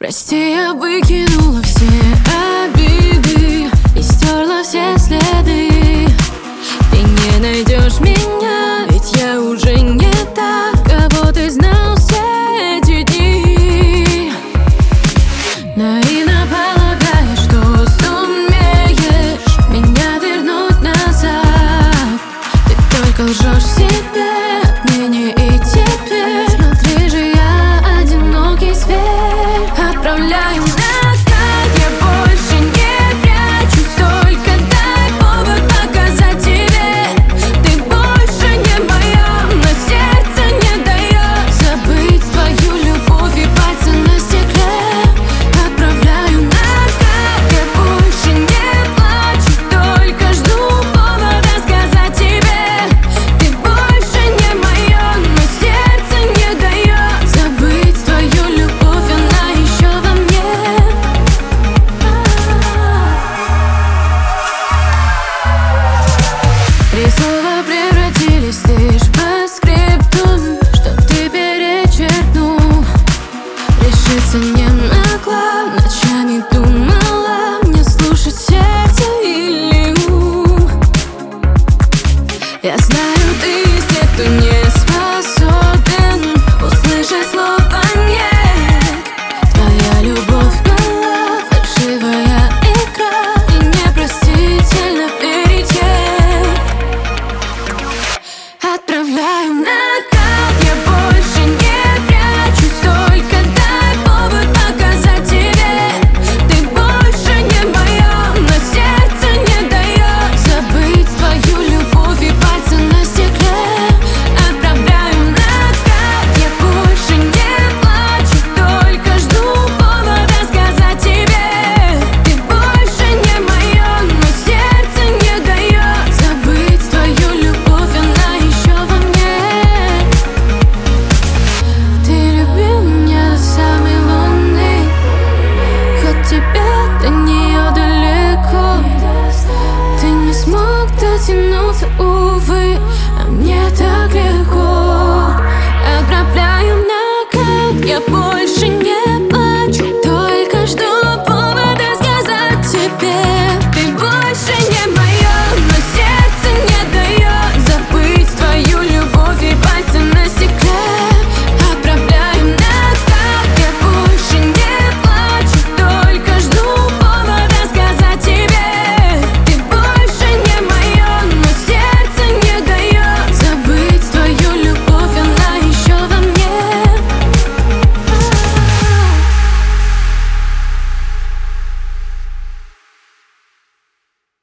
Прости, я выкинула все обиды и стерла все следы. Ты не найдешь меня, ведь я уже не та, кого ты знал все эти дни. Наивно полагаешь, что сумеешь меня вернуть назад. Ты только лжешь себе, отныне и теперь. Смотри же, я одинокий зверь. Отправляю накат, я больше не прячусь, только дай повод показать тебе. Ты больше не моя, но сердце не дает забыть твою любовь и пальцы на стекле. Отправляю накат, я больше не плачу, только жду повода сказать тебе. Ты больше не моя, но сердце не дает забыть твою любовь, она еще во мне. Три слова превратились лишь по скриптум, что ты перечеркнул. Решиться не могла, ночами думала, мне слушать сердце или ум. Я знаю, ты из тех, кто не способен услышать слово «нет». Твоя любовь была фальшивая игра, и непростительно верить ей. Отправляю накат, я больше не прячусь, только дай повод показать тебе. Ты больше не моя, но сердце не дает забыть твою любовь и пальцы на стекле. Отправляю накат, я больше не плачу, только жду повода сказать тебе. Ты больше не моя, но сердце не дает забыть твою любовь, она еще во мне. Ты любил меня до самой луны, хоть тебе до нее далеко. Ты не смог дотянуться, увы, а мне так